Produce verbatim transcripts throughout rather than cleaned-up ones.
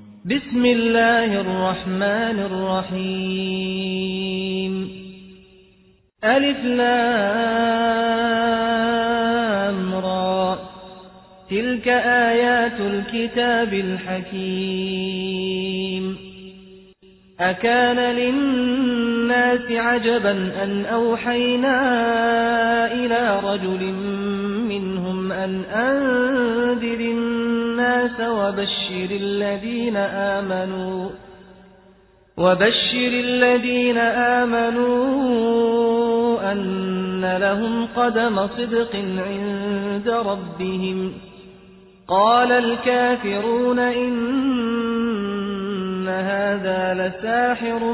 بسم الله الرحمن الرحيم ألف لام را تلك آيات الكتاب الحكيم أكان للناس عجبا أن أوحينا إلى رجل منهم أن أنذر الناس وبشر الذين آمنوا وبشر الذين آمنوا أن لهم قدم صدق عند ربهم قال الكافرون إن هذا لساحر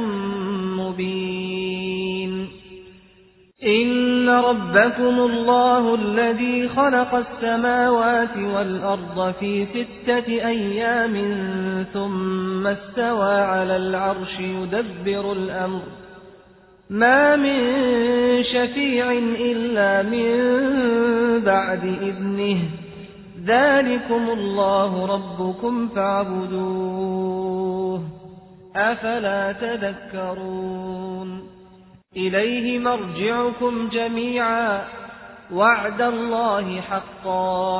مبين إن ربكم الله الذي خلق السماوات والأرض في ستة أيام ثم استوى على العرش يدبر الأمر ما من شفيع إلا من بعد إذنه ذلكم الله ربكم فاعبدوه أفلا تذكرون إليه مرجعكم جميعا وعد الله حقا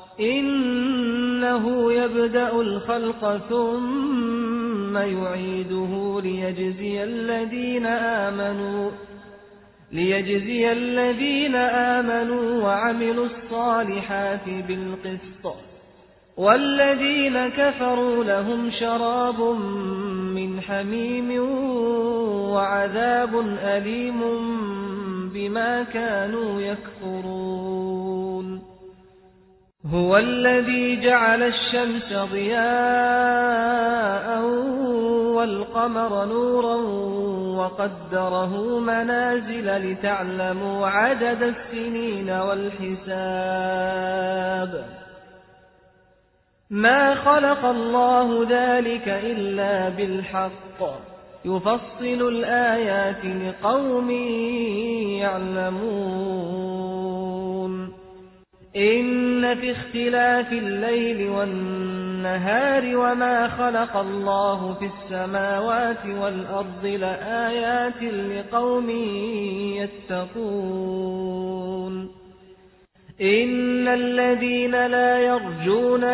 إنه يبدأ الخلق ثم يعيده ليجزي الذين آمنوا ليجزي الذين آمنوا وعملوا الصالحات بالقسط والذين كفروا لهم شراب من حميم وعذاب أليم بما كانوا يكفرون هو الذي جعل الشمس ضياء والقمر نورا وقدره منازل لتعلموا عدد السنين والحساب ما خلق الله ذلك إلا بالحق يفصل الآيات لقوم يعلمون إن في اختلاف الليل والنهار وما خلق الله في السماوات والأرض لآيات لقوم يتقون إن الذين لا يرجون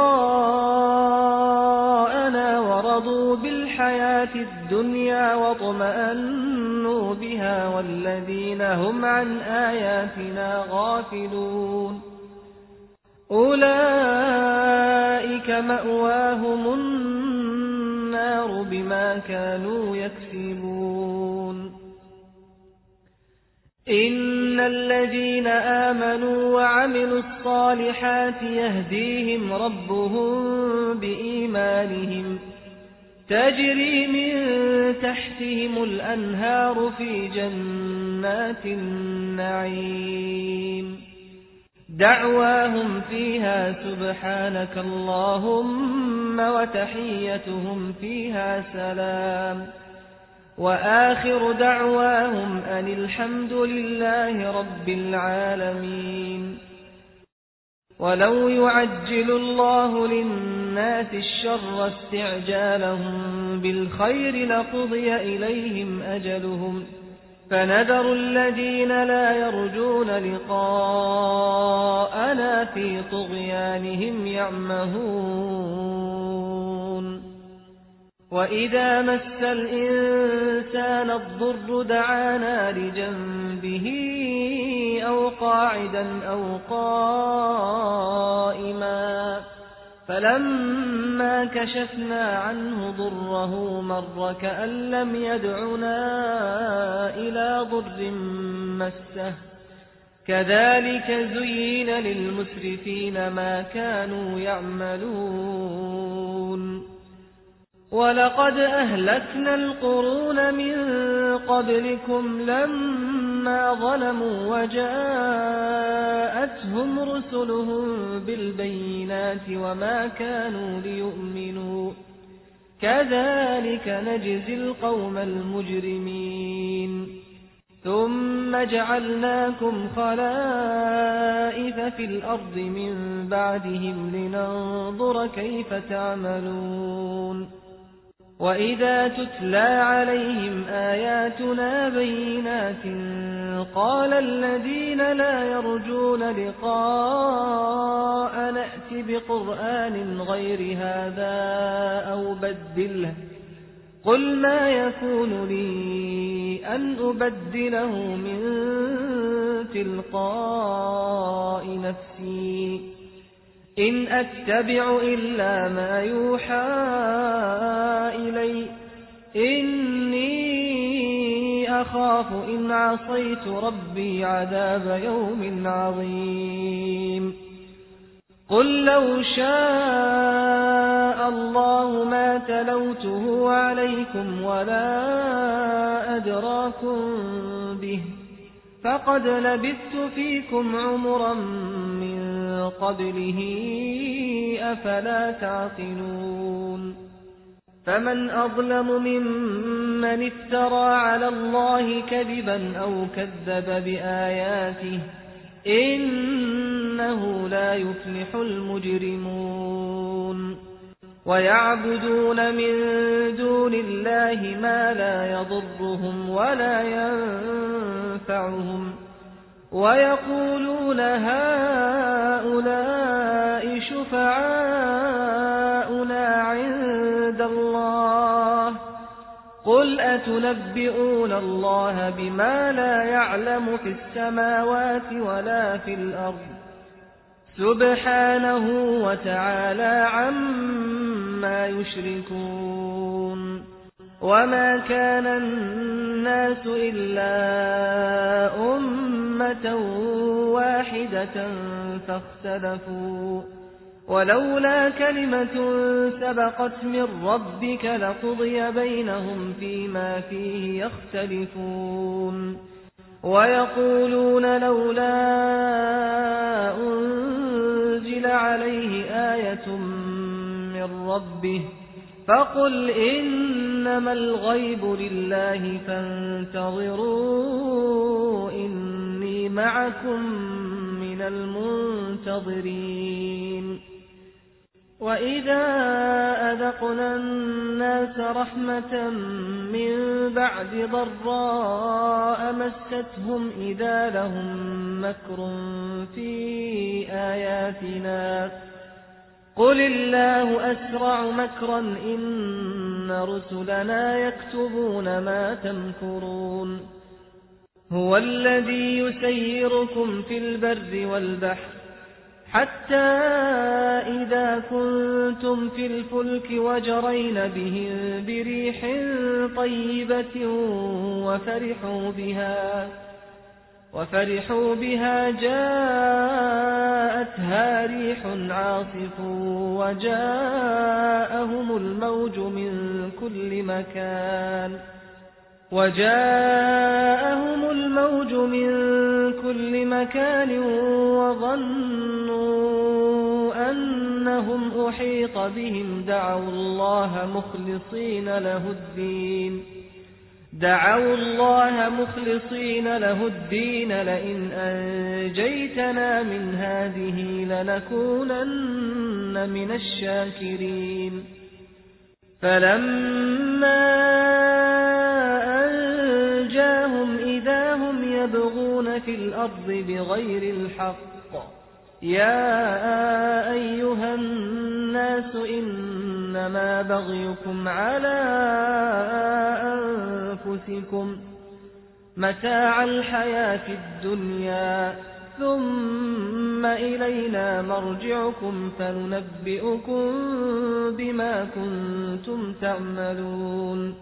لقاءنا ورضوا بالحياة الدنيا واطمأنوا بها والذين هم عن آياتنا غافلون أولئك مأواهم النار بما كانوا يكسبون إن الذين آمنوا وعملوا الصالحات يهديهم ربهم بإيمانهم تجري من تحتهم الأنهار في جنات النعيم دعواهم فيها سبحانك اللهم وتحيتهم فيها سلام وآخر دعواهم أن الحمد لله رب العالمين ولو يعجل الله للناس الشر استعجالهم بالخير لقضي إليهم أجلهم فنذر الذين لا يرجون لقاءنا في طغيانهم يعمهون وإذا مس الإنسان الضر دعانا لجنبه أو قاعدا أو قائما فلما كشفنا عنه ضره مر كأن لم يدعنا إلى ضر مسه كذلك زين للمسرفين ما كانوا يعملون ولقد أهلكنا القرون من قبلكم لما ظلموا وجاءتهم رسلهم بالبينات وما كانوا ليؤمنوا كذلك نجزي القوم المجرمين ثم جعلناكم خلائف في الأرض من بعدهم لننظر كيف تعملون وإذا تتلى عليهم آياتنا بينات قال الذين لا يرجون لقاء نأت بقرآن غير هذا أو بدله قل ما يكون لي أن أبدله من تلقاء نفسي إن أتبع إلا ما يوحى إلي إني أخاف إن عصيت ربي عذاب يوم عظيم قل لو شاء الله ما تلوته عليكم ولا أدراكم به فقد لبثت فيكم عمرا من قبله أفلا تعقلون فمن أظلم ممن افترى على الله كذبا أو كذب بآياته إنه لا يفلح المجرمون ويعبدون من دون الله ما لا يضرهم ولا ينفعهم ويقولون هؤلاء شفعاؤنا عند الله قل أتنبئون الله بما لا يعلم في السماوات ولا في الأرض سبحانه وتعالى عما يشركون وما كان الناس إلا أمة واحدة فاختلفوا ولولا كلمة سبقت من ربك لقضي بينهم فيما فيه يختلفون ويقولون لولا أنزل عليه آية من ربه فقل إنما الغيب لله فانتظروا إني معكم من المنتظرين وإذا أذقنا الناس رحمة من بعد ضراء مستهم إذا لهم مكر في آياتنا قل الله أسرع مكرا إن رسلنا يكتبون ما تمكرون هو الذي يسيركم في البر والبحر حتى إذا كنتم في الفلك وجرين بهم بريح طيبة وفرحوا بها وفرحوا بها جاءتها ريح عاصف وجاءهم الموج من كل مكان وجاءهم الموج من كل مكان وظنوا أنهم أحيط بهم دعوا الله مخلصين له الدين دعوا الله مخلصين له الدين لئن أنجيتنا من هذه لنكونن من الشاكرين فلما أنجاهم إذا هم يبغون في الأرض بغير الحق يا أيها الناس إنما بغيكم على أنفسكم متاع الحياة الدنيا ثم إلينا مرجعكم فننبئكم بما كنتم تعملون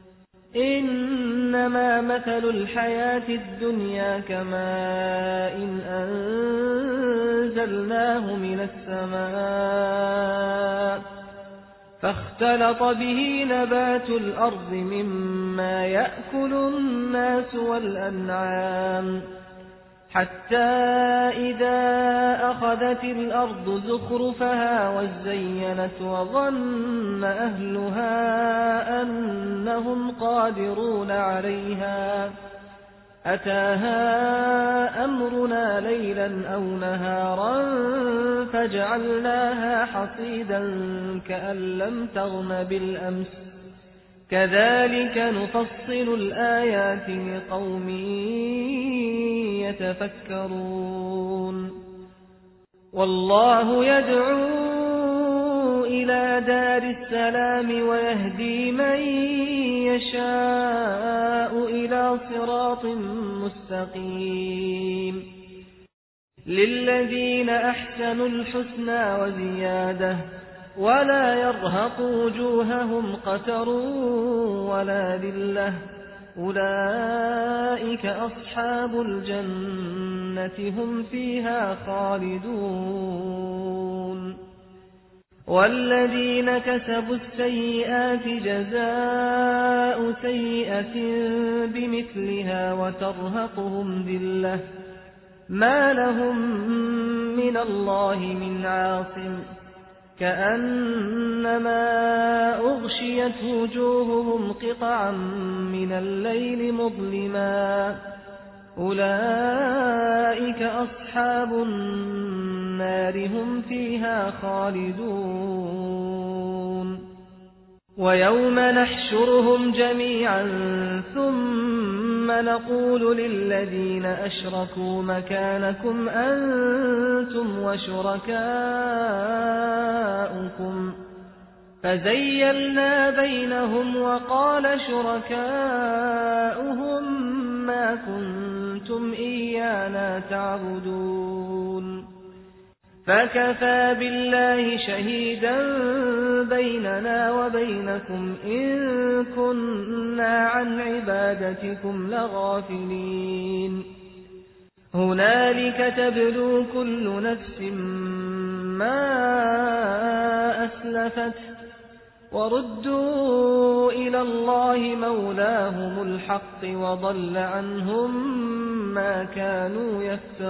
إنما مثل الحياة الدنيا كماء إن أنزلناه من السماء فاختلط به نبات الأرض مما يأكل الناس والأنعام حتى إذا أخذت الأرض زخرفها وزينت وظن أهلها أنهم قادرون عليها أتاها أمرنا ليلا أو نهارا فجعلناها حصيدا كأن لم تغن بالأمس كذلك نفصل الآيات لقوم يتفكرون والله يدعو إلى دار السلام ويهدي من يشاء إلى صراط مستقيم للذين أحسنوا الحسنى وزيادة ولا يرهق وجوههم قتر ولا ذلة أولئك أصحاب الجنة هم فيها خالدون والذين كسبوا السيئات جزاء سيئة بمثلها وترهقهم ذلة ما لهم من الله من عاصم كأنما أغشيت وجوههم قطعا من الليل مظلما أولئك أصحاب النار هم فيها خالدون ويوم نحشرهم جميعا ثم نقول للذين أشركوا مكانكم أنتم وشركاؤكم فزيلنا بينهم وقال شركاؤهم ما كنتم إيانا تعبدون فكفى بالله شهيدا بيننا وبينكم إن كنا عن عبادتكم لغافلين هنالك تبلو كل نفس ما أسلفت وردوا إلى الله مولاهم الحق وضل عنهم ما كانوا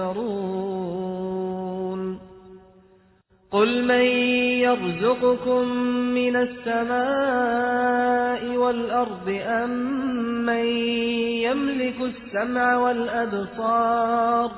يفترون قل من يرزقكم من السماء والأرض أم من يملك السمع والأبصار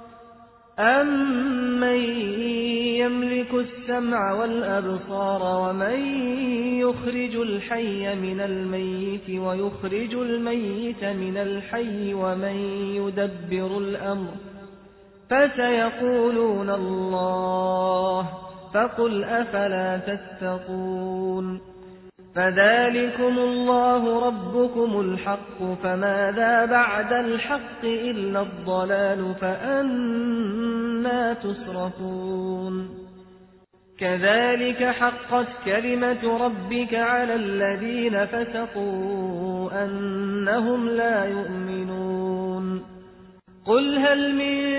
أَمَّن يَمْلِكُ السَّمْعَ وَالْأَبْصَارَ وَمَن يُخْرِجُ الْحَيَّ مِنَ الْمَيِّتِ وَيُخْرِجُ الْمَيِّتَ مِنَ الْحَيِّ وَمَن يُدَبِّرُ الْأَمْرَ فَسَيَقُولُونَ اللَّهُ فَقُلْ أَفَلَا تَتَّقُونَ فَذَلِكُمُ اللَّهُ رَبُّكُمُ الْحَقُّ فَمَاذَا بَعْدَ الْحَقِّ إِلَّا الضَّلَالُ فَأَنَّى تُصْرَفُونَ كَذَلِكَ حَقَّتْ كَلِمَةُ رَبِّكَ عَلَى الَّذِينَ فَسَقُوا أَنَّهُمْ لا يُؤْمِنُونَ قُلْ هَلْ مِن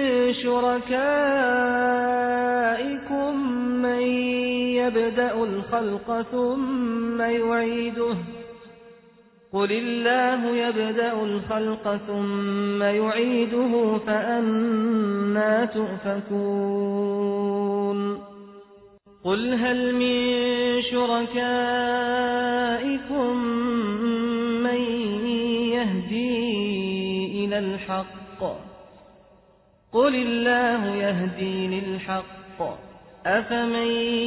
شُرَكَائِكُم مَّن يَبْدَأُ الْخَلْقَ ثُمَّ يُعِيدُهُ قُلِ اللَّهُ يَبْدَأُ الْخَلْقَ ثُمَّ يُعِيدُهُ فَأَنَّى تُؤْفَكُونَ قُلْ هَلْ مِن شُرَكَائِكُم مَّن يَهْدِي إِلَى الْحَقِّ قُلِ اللَّهُ يَهْدِي لِلْحَقِّ أَفَمَن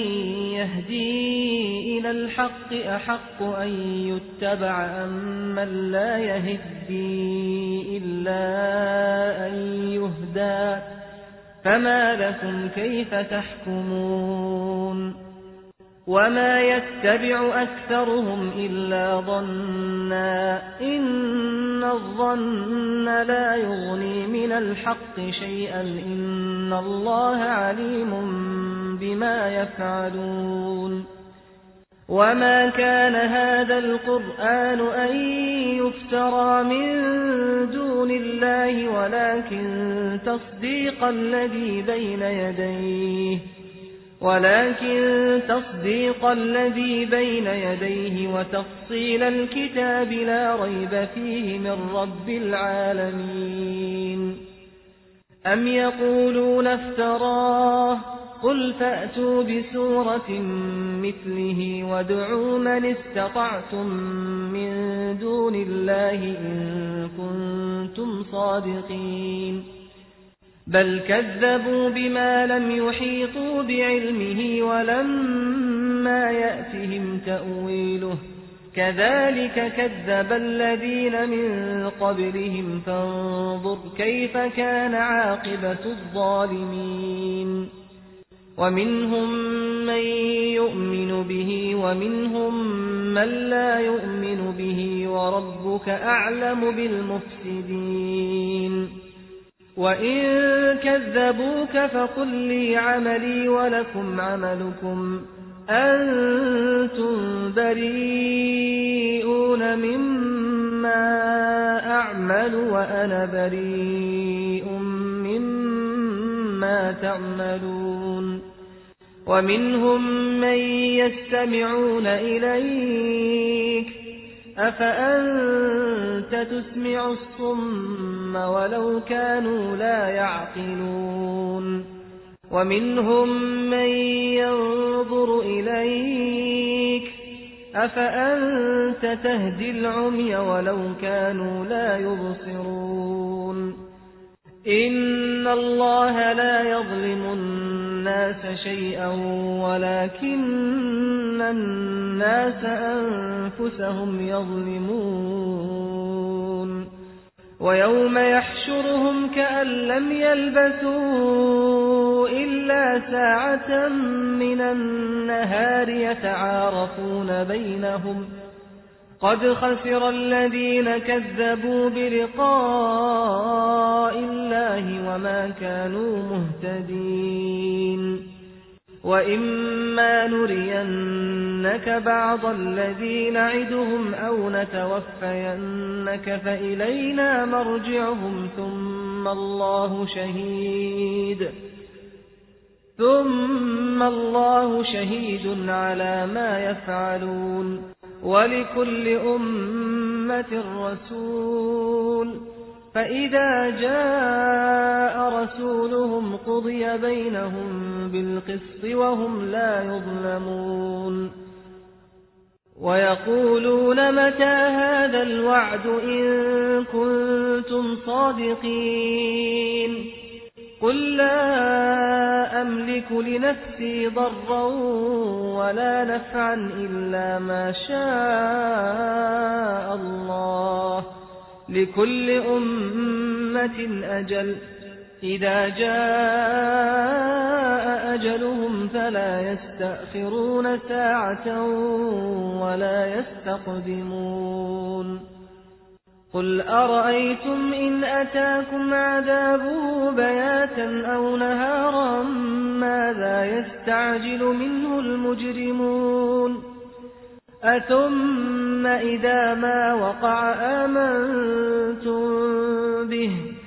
يَهْدِي إِلَى الْحَقِّ أَحَقُّ أَن يُتَّبَعَ أَمَّن لَّا يَهْدِي إِلَّا أَن يُهْدَىٰ فَمَا لَكُمْ كَيْفَ تَحْكُمُونَ وَمَا يَتَّبِعُ أَكْثَرُهُمْ إِلَّا ظَنًّا إِنَّ الظَّنَّ لَا يُغْنِي مِنَ الْحَقِّ شَيْئًا إِنَّ اللَّهَ عَلِيمٌ بِمَا يَفْعَلُونَ وَمَا كَانَ هَذَا الْقُرْآنُ أَن يُفْتَرَىٰ مِن دُونِ اللَّهِ وَلَكِن تَصْدِيقَ الَّذِي بَيْنَ يَدَيْهِ ولكن تصديق الذي بين يديه وتفصيل الكتاب لا ريب فيه من رب العالمين أم يقولون افتراه قل فأتوا بسورة مثله وادعوا من استطعتم من دون الله إن كنتم صادقين بل كذبوا بما لم يحيطوا بعلمه ولما يأتهم تأويله كذلك كذب الذين من قبلهم فانظر كيف كان عاقبة الظالمين ومنهم من يؤمن به ومنهم من لا يؤمن به وربك أعلم بالمفسدين وإن كذبوك فقل لي عملي ولكم عملكم أنتم بريئون مما أعمل وأنا بريء مما تعملون ومنهم من يستمعون إليك أفأنت تسمع الصم ولو كانوا لا يعقلون ومنهم من ينظر إليك أفأنت تهدي العمي ولو كانوا لا يبصرون إن الله لا يظلم الناس شيئا ولكن الناس أنفسهم يظلمون ويوم يحشرهم كأن لم يلبثوا إلا ساعة من النهار يتعارفون بينهم قد خسر الذين كذبوا بلقاء الله وما كانوا مهتدين وإما نرينك بعض الذي نعدهم أو نتوفينك فإلينا مرجعهم ثم الله شهيد ثم الله شهيد على ما يفعلون ولكل أمة رسول فإذا جاء رسولهم قضي بينهم بالقسط وهم لا يظلمون ويقولون متى هذا الوعد إن كنتم صادقين قل لا أملك لنفسي ضرا ولا نفعا إلا ما شاء الله لكل أمة أجل إذا جاء أجلهم فلا يستأخرون ساعة ولا يستقدمون قل أرأيتم إن أتاكم عذابه بياتا أو نهارا ماذا يستعجل منه المجرمون أثم إذا ما وقع آمنتم به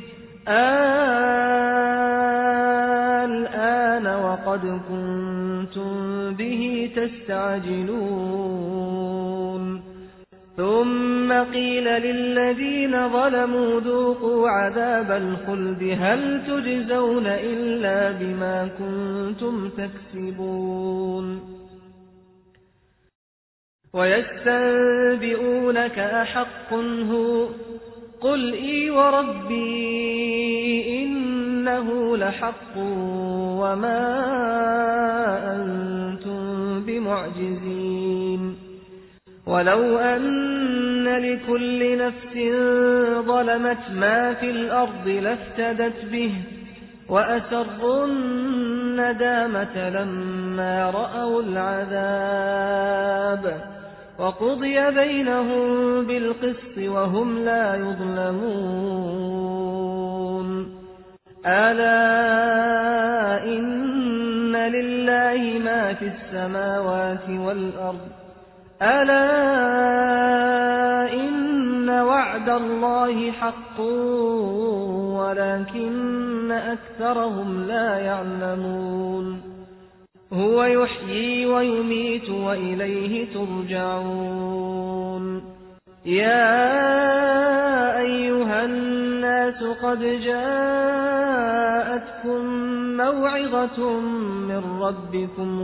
الآن وقد كنتم به تستعجلون ثم قيل للذين ظلموا ذوقوا عذاب الخلد هل تجزون إلا بما كنتم تكسبون ويستنبئونك أحق هو قل إي وربي إنه لحق وما أنتم بمعجزين ولو أن لكل نفس ظلمت ما في الأرض لافتدت به وأسروا الندامة لما رأوا العذاب وقضي بينهم بالقسط وهم لا يظلمون ألا إن لله ما في السماوات والأرض ألا إن وعد الله حق ولكن أكثرهم لا يعلمون هو يحيي ويميت وإليه ترجعون يا أيها الناس قد جاءتكم جاءتكم موعظة من ربكم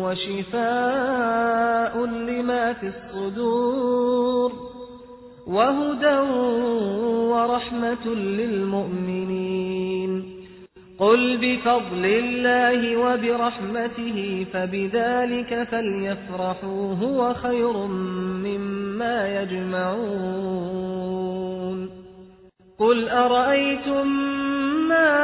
وشفاء لما في الصدور وهدى ورحمة للمؤمنين قل بفضل الله وبرحمته فبذلك فليفرحوا هو خير مما يجمعون قل أرأيتم ما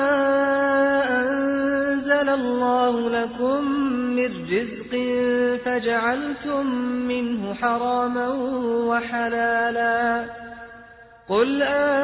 أنزل الله لكم من رزق فجعلتم منه حراما وحلالا قل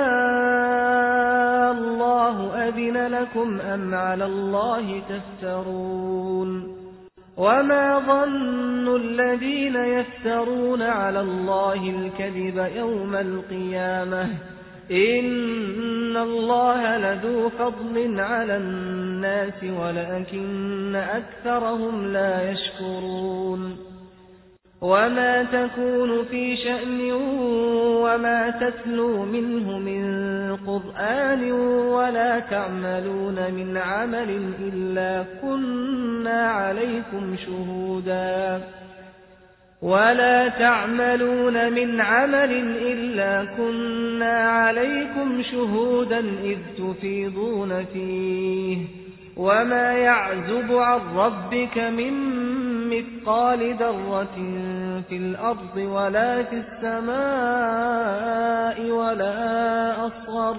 آه الله أذن لكم أم على الله تفترون وما ظن الذين يفترون على الله الكذب يوم القيامة إن الله لذو فضل على الناس ولكن أكثرهم لا يشكرون وما تكون في شأن وما تتلو منه من قرآن ولا تعملون من عمل إلا كنا عليكم شهودا ولا تعملون من عمل إلا كنا عليكم شهودا إذ تفيضون فيه وما يعزب عن ربك من مثقال ذرة في الأرض ولا في السماء ولا أصغر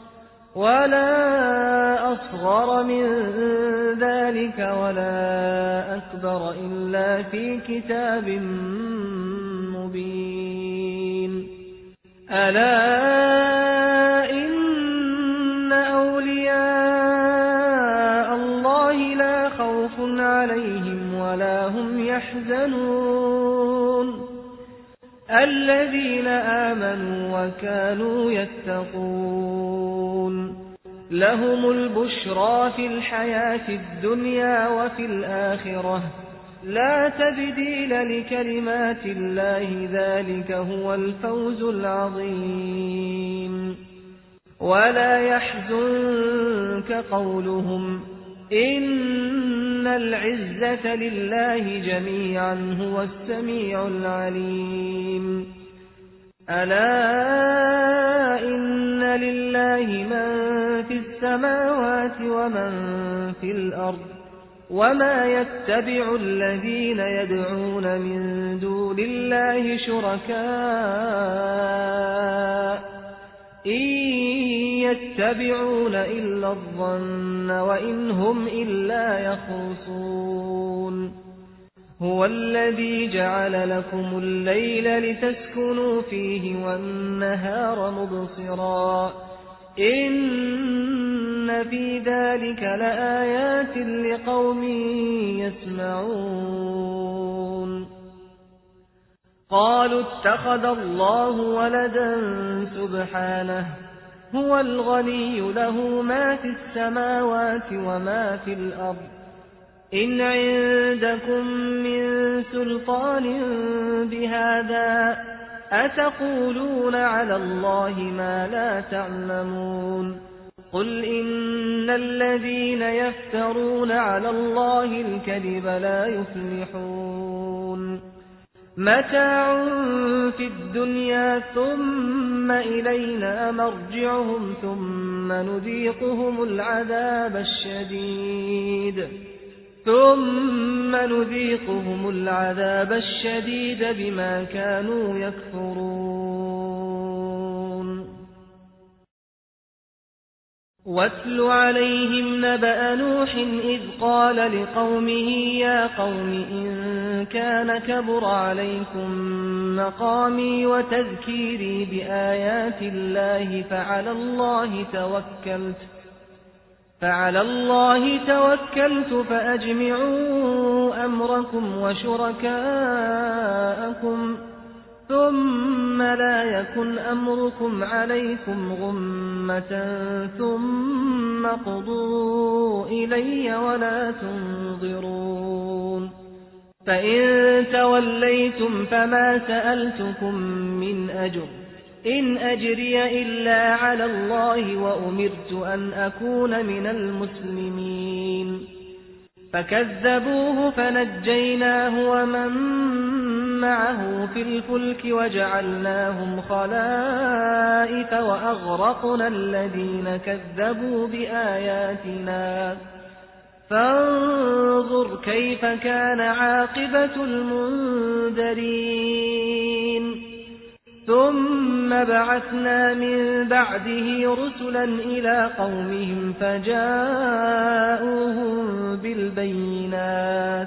ولا أصغر من ذلك ولا أكبر إلا في كتاب مبين ألا إن أولياء الله لا خوف عليهم ولا هم يحزنون الذين آمنوا وكانوا يتقون لهم البشرى في الحياة الدنيا وفي الآخرة لا تبديل لكلمات الله ذلك هو الفوز العظيم ولا يحزنك قولهم إن العزة لله جميعا هو السميع العليم ألا إن لله من في السماوات ومن في الأرض وما يتبع الذين يدعون من دون الله شركاء إن يتبعون إلا الظن وإن هم إلا يخرصون هو الذي جعل لكم الليل لتسكنوا فيه والنهار مبصرا إن في ذلك لآيات لقوم يسمعون قالوا اتخذ الله ولدا سبحانه هو الغني له ما في السماوات وما في الأرض إن عندكم من سلطان بهذا أتقولون على الله ما لا تعلمون قل إن الذين يفترون على الله الكذب لا يفلحون متاع في الدنيا ثم إلينا مرجعهم ثم نذيقهم العذاب الشديد ثم نذيقهم العذاب الشديد بما كانوا يكفرون واتل عليهم نبأ نوح إذ قال لقومه يا قوم إن كان كبر عليكم مقامي وتذكيري بآيات الله فعلى الله توكلت فعلى الله توكلت فأجمعوا أمركم وشركاءكم ثم لا يكن أمركم عليكم غمة ثم قضوا إلي ولا تنظرون فإن توليتم فما سألتكم من أجر إن أجري إلا على الله وأمرت أن أكون من المسلمين فكذبوه فنجيناه ومن معه في الفلك وجعلناهم خلائف وأغرقنا الذين كذبوا بآياتنا فانظر كيف كان عاقبة المنذرين ثم بعثنا من بعده رسلا إلى قومهم فجاءوهم بالبينات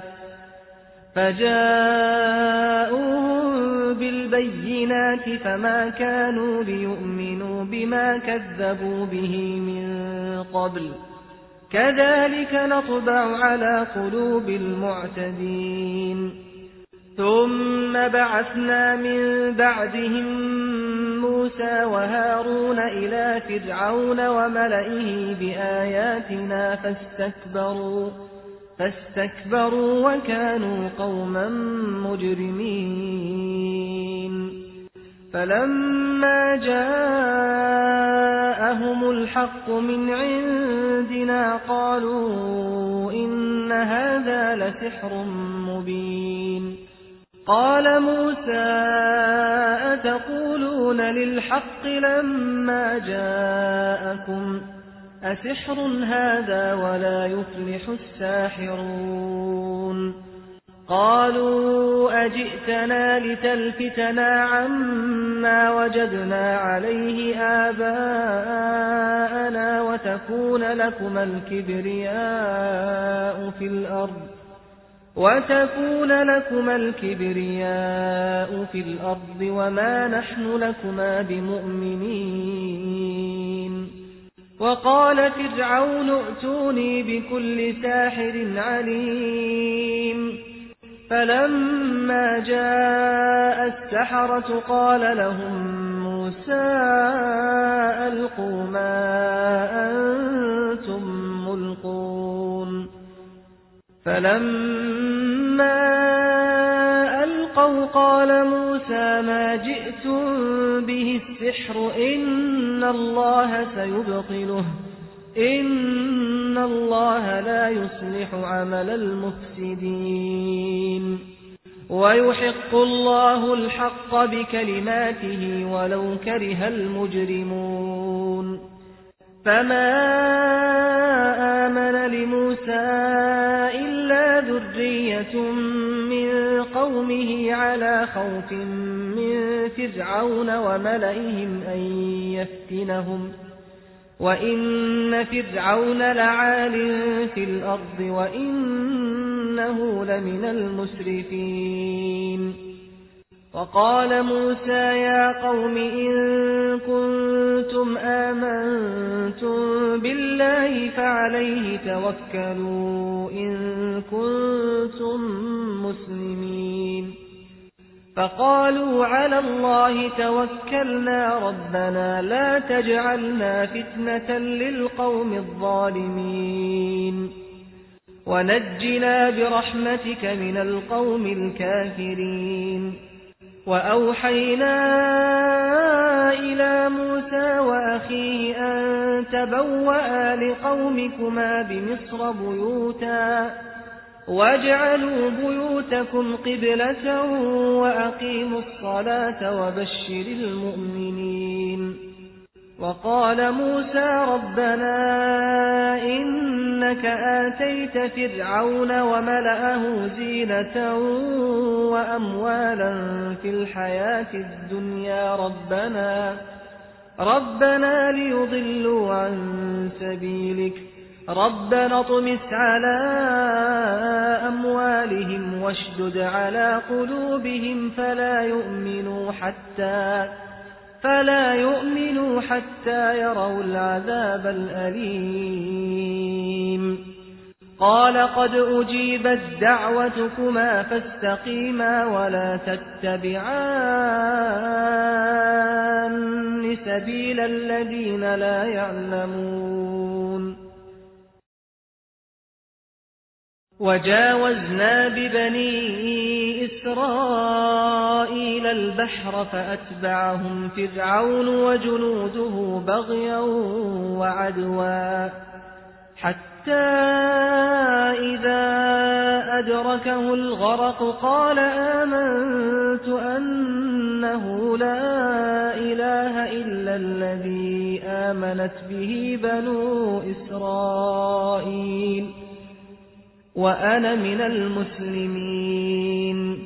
فجاءوهم بالبينات فما كانوا ليؤمنوا بما كذبوا به من قبل كذلك نطبع على قلوب المعتدين ثم بعثنا من بعدهم موسى وهارون إلى فرعون وملئه بآياتنا فاستكبروا فاستكبروا وكانوا قوما مجرمين فلما جاءهم الحق من عندنا قالوا إن هذا لسحر مبين قال موسى أتقولون للحق لما جاءكم أسحر هذا ولا يفلح الساحرون قالوا أجئتنا لتلفتنا عما وجدنا عليه آباءنا وتكون لكما الكبرياء في الأرض وتكون لكما الكبرياء في الأرض وما نحن لكما بمؤمنين وقال فرعون ائتوني بكل ساحر عليم فلما جاء السحرة قال لهم موسى ألقوا ما أنتم ملقون فلما ألقوا قال موسى ما جئتم به السحر إن الله سيبطله إن الله لا يصلح عمل المفسدين ويحق الله الحق بكلماته ولو كره المجرمون فما آمن لموسى إلا ذرية من قومه على خوف من فرعون وملئهم أن يفتنهم وإن فرعون لعال في الأرض وإنه لمن المسرفين وقال موسى يا قوم إن كنتم آمنتم بالله فعليه توكلوا إن كنتم مسلمين فقالوا على الله توكلنا ربنا لا تجعلنا فتنة للقوم الظالمين ونجنا برحمتك من القوم الكافرين وأوحينا إلى موسى وأخيه أن تبوأ لقومكما بمصر بيوتا واجعلوا بيوتكم قبلة وأقيموا الصلاة وبشر المؤمنين وقال موسى ربنا إنك آتيت فرعون وملأه زينة وأموالا في الحياة الدنيا ربنا ربنا ليضلوا عن سبيلك ربنا اطمس على أموالهم واشدد على قلوبهم فلا يؤمنوا حتى فلا يؤمنوا حتى يروا العذاب الأليم قال قد أجيبت دعوتكما فاستقيما ولا تتبعان سبيل الذين لا يعلمون وجاوزنا ببني إسرائيل البحر فأتبعهم فرعون وجنوده بغيا وعدوا حتى إذا أدركه الغرق قال آمنت أنه لا إله إلا الذي آمنت به بنو إسرائيل وأنا من المسلمين.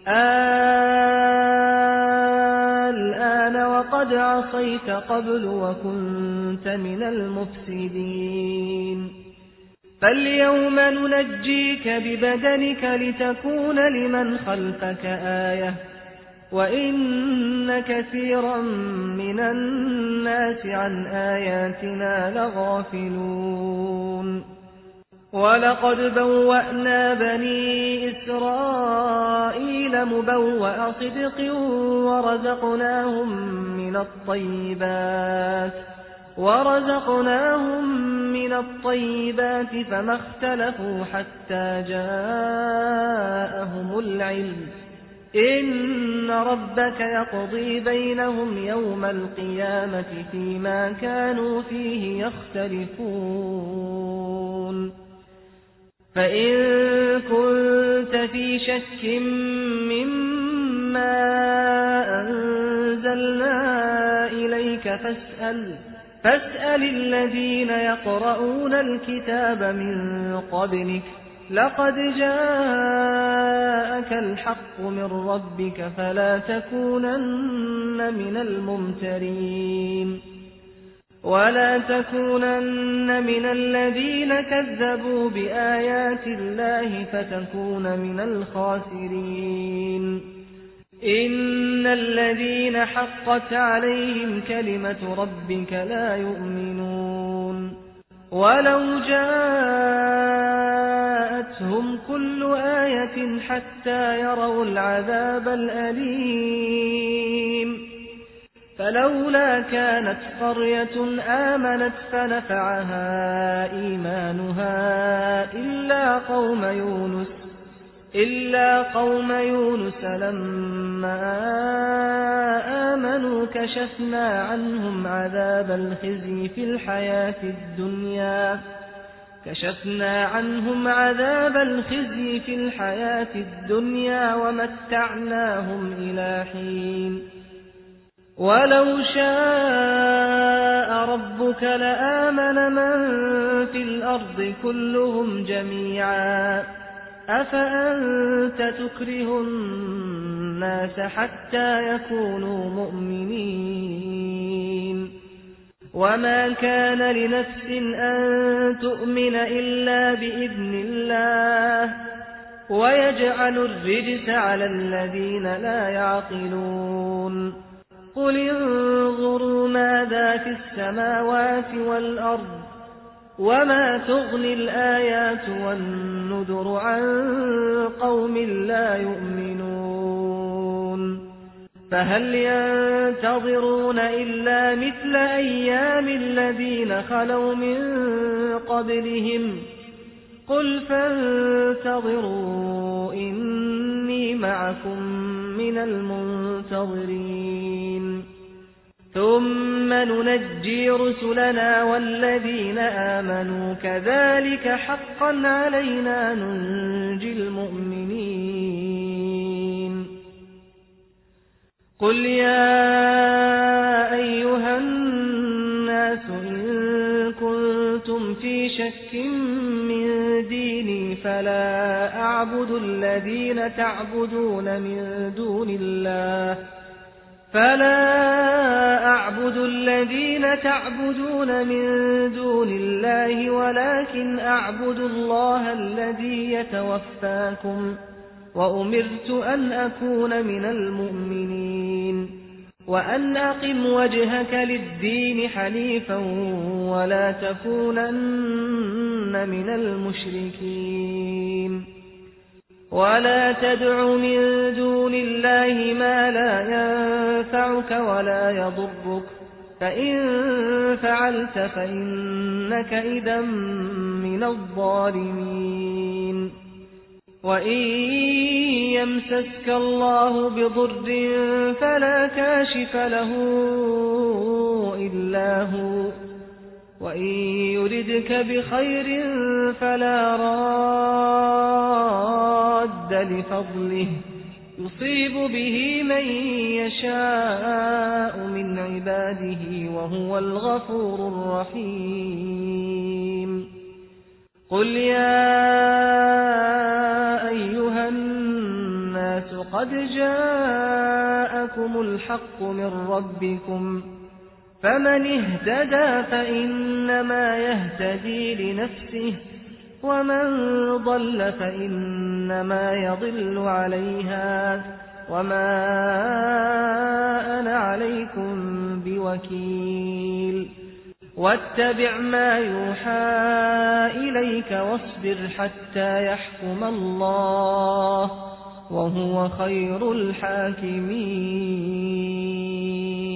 الآن وقد عصيت قبل وكنت من المفسدين. فاليوم ننجيك ببدنك لتكون لمن خلفك آية وإن كثيرا من الناس عن آياتنا لغافلون. ولقد بوأنا بني إسرائيل مبوأ صدق ورزقناهم من الطيبات ورزقناهم من الطيبات فما اختلفوا حتى جاءهم العلم إن ربك يقضي بينهم يوم القيامة فيما كانوا فيه يختلفون. فإن كنت في شك مما أنزلنا إليك فاسأل فاسأل الذين يقرؤون الكتاب من قبلك لقد جاءك الحق من ربك فلا تكونن من الممترين. ولا تكونن من الذين كذبوا بآيات الله فتكون من الخاسرين. إن الذين حقت عليهم كلمة ربك لا يؤمنون. ولو جاءتهم كل آية حتى يروا العذاب الأليم فلولا كانت قرية آمنت فنفعها إيمانها إلا قوم يونس إلا قوم يونس لما آمنوا كشفنا عنهم عذاب الخزي في الحياة الدنيا كشفنا عنهم عذاب الخزي في الحياة الدنيا ومتعناهم إلى حين. ولو شاء ربك لآمن من في الأرض كلهم جميعا أفأنت تكره الناس حتى يكونوا مؤمنين. وما كان لنفس أن تؤمن إلا بإذن الله ويجعل الرجس على الذين لا يعقلون. قل انظروا ماذا في السماوات والأرض وما تغني الآيات والنذر عن قوم لا يؤمنون. فهل ينتظرون إلا مثل أيام الذين خلوا من قبلهم قل فانتظروا إني معكم من المنتظرين. ثم ننجي رسلنا والذين آمنوا كذلك حقا علينا ننجي المؤمنين. قل يا أيها الناس إن كنتم في شك من ديني فلا أعبد الذين تعبدون من دون الله فلا أعبد الذين تعبدون من دون الله ولكن أعبد الله الذي يتوفاكم وأمرت أن أكون من المؤمنين. وأن أقم وجهك للدين حنيفا ولا تكونن من المشركين. ولا تدع من دون الله ما لا ينفعك ولا يضرك فإن فعلت فإنك إذا من الظالمين. وإن يمسسك الله بضر فلا كاشف له إلا هو، وإن يردك بخير فلا راد لفضله يصيب به من يشاء من عباده وهو الغفور الرحيم. قل يا أيها الناس قد جاءكم الحق من ربكم، فمن اهتدى فإنما يهتدي لنفسه، ومن ضل فإنما يضل عليها، وما أنا عليكم بوكيل. واتبع ما يوحى إليك واصبر حتى يحكم الله، وهو خير الحاكمين.